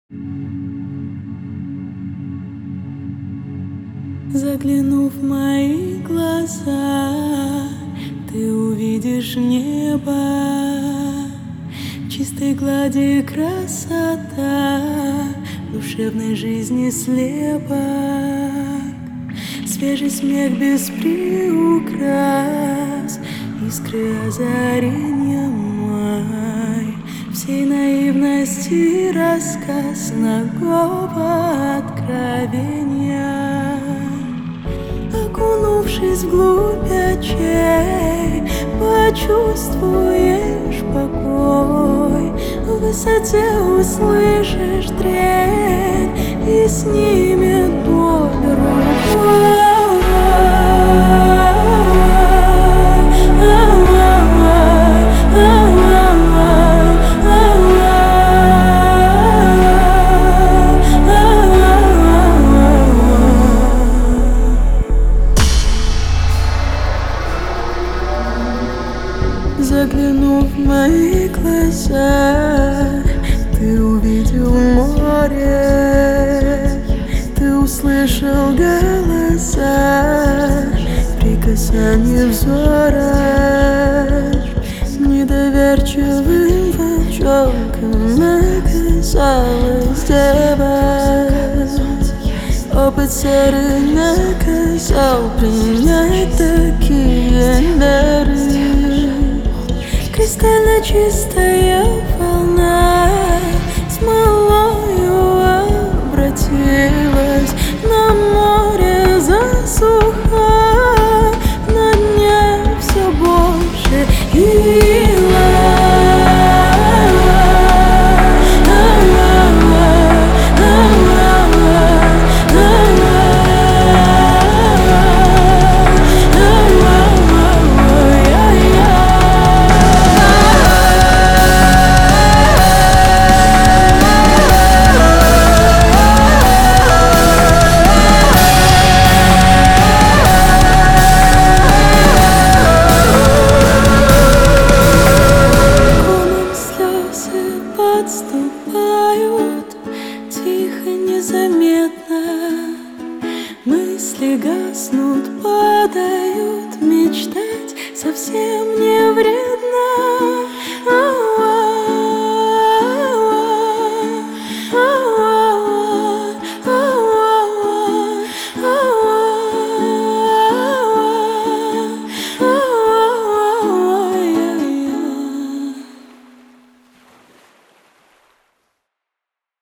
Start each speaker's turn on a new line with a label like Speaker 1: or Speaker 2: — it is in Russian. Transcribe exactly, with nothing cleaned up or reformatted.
Speaker 1: Заглянув в мои глаза, ты увидишь небо, в чистой глади красота душевной жизни слепок, свежий смех без приукрас, искры озарения май, всей наивности рассказ нагого откровения. Окунувшись вглубь очей, почувствуешь покой, в высоте услышишь трель и снимет боль рукой. Заглянув в мои глаза, ты увидел море, ты услышал голоса, прикасание взора, недоверчивым волчонком оказалась дева. Опыт серый наказал принять такие меры. Кристально чистая волна смолою обратилась, на море засуха, на дне все больше ила. Подступают тихо, незаметно, мысли гаснут, падают, мечтать совсем